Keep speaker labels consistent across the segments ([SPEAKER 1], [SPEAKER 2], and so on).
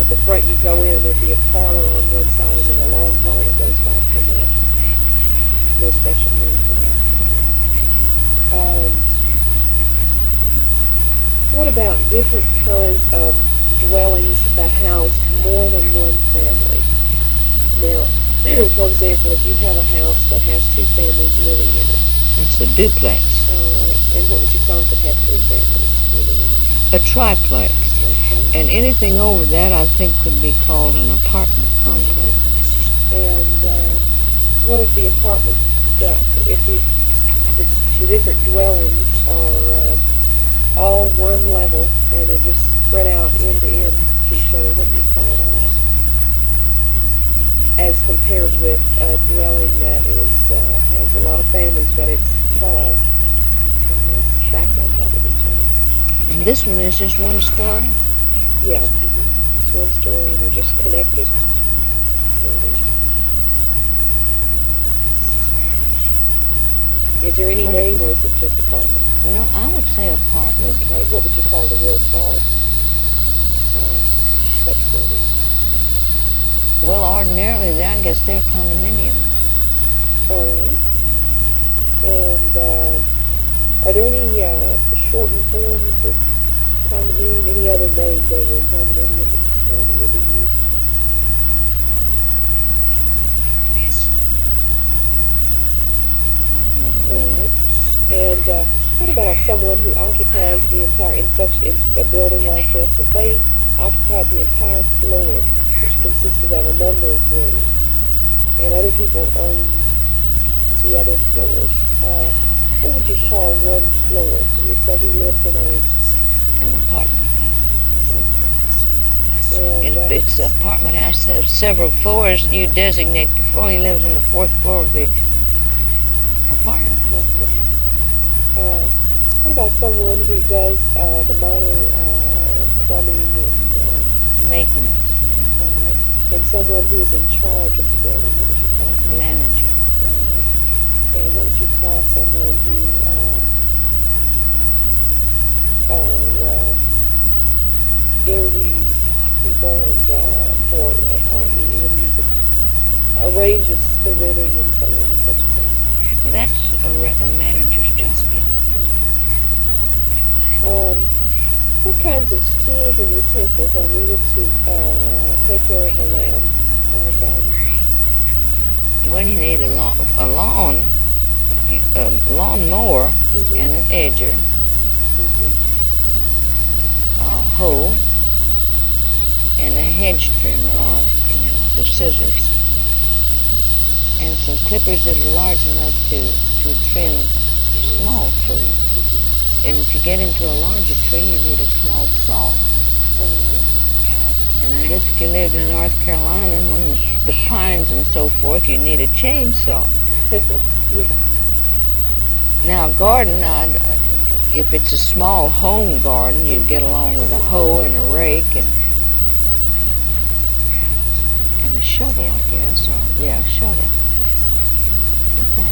[SPEAKER 1] the front you go in, there'd be a parlor on one side and then a long hall that goes back from there. No special name for that. What about different kinds of dwellings that house more than one family? Now, for example, if you have a house that has two families living in it.
[SPEAKER 2] It's a duplex.
[SPEAKER 1] All right. And what would you call it that had three families living in it?
[SPEAKER 2] A triplex.
[SPEAKER 1] Okay.
[SPEAKER 2] And anything over that, I think, could be called an apartment complex.
[SPEAKER 1] Right. And what if the apartment, if the different dwellings are all one level and are just spread out end to end to each other? What do you call that? As compared with a dwelling that has a lot of families, but it's tall and has stacked on top of each other.
[SPEAKER 2] And this one is just one story?
[SPEAKER 1] Yeah, it's one story and they're just connected buildings. Is there any name or is it just apartment?
[SPEAKER 2] No, I would say apartment.
[SPEAKER 1] Okay, what would you call the real tall such buildings?
[SPEAKER 2] Well, ordinarily, I guess they're condominiums.
[SPEAKER 1] All right. And are there any shortened forms of condominium? Any other names other than condominium that would be used? All right. And what about someone who occupies the entire, in a building like this, if they occupied the entire floor, which consisted of a number of rooms, and other people owned the other floors, what would you call one floor? You would say he lives in
[SPEAKER 2] an apartment house.
[SPEAKER 1] And
[SPEAKER 2] if it's an apartment house that has several floors, you designate the floor. He lives on the fourth floor of the apartment house.
[SPEAKER 1] What about someone who does the minor plumbing and
[SPEAKER 2] maintenance?
[SPEAKER 1] And someone who is in charge of the building, what would you call him?
[SPEAKER 2] Manager.
[SPEAKER 1] And what would you call someone who interviews people and for, I don't mean interviews, but arranges the renting and so on and such things?
[SPEAKER 2] That's a manager's job.
[SPEAKER 1] What kinds of tools and utensils are needed to take care of a lawn garden?
[SPEAKER 2] Well, you need a lawn mower and an edger, a hoe, and a hedge trimmer or the scissors, and some clippers that are large enough to trim small trees. And if you get into a larger tree, you need a small saw. And I guess if you lived in North Carolina, among the pines and so forth, you need a chainsaw.
[SPEAKER 1] Yeah.
[SPEAKER 2] Now, a garden, if it's a small home garden, you'd get along with a hoe and a rake and a shovel, I guess. Or, yeah, a shovel.
[SPEAKER 1] Okay.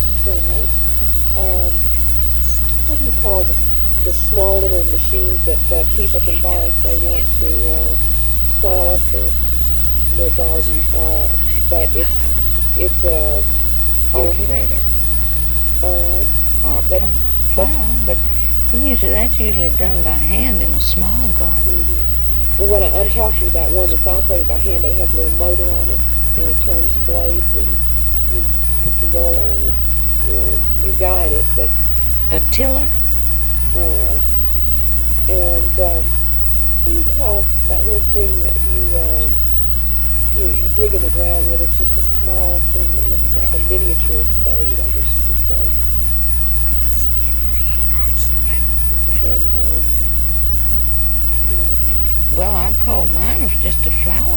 [SPEAKER 1] What do you call the small little machines that people can buy if they want to plow up their garden? But it's a
[SPEAKER 2] cultivator.
[SPEAKER 1] All right.
[SPEAKER 2] Or a plow, but that's usually done by hand in a small garden.
[SPEAKER 1] Well, what I'm talking about, one that's operated by hand, but it has a little motor on it, and it turns blades, and you can go along with, you guide it, but...
[SPEAKER 2] A tiller?
[SPEAKER 1] All right. And what do you call that little thing that you dig in the ground with? It's just a small thing that looks like a miniature spade, I guess you could say.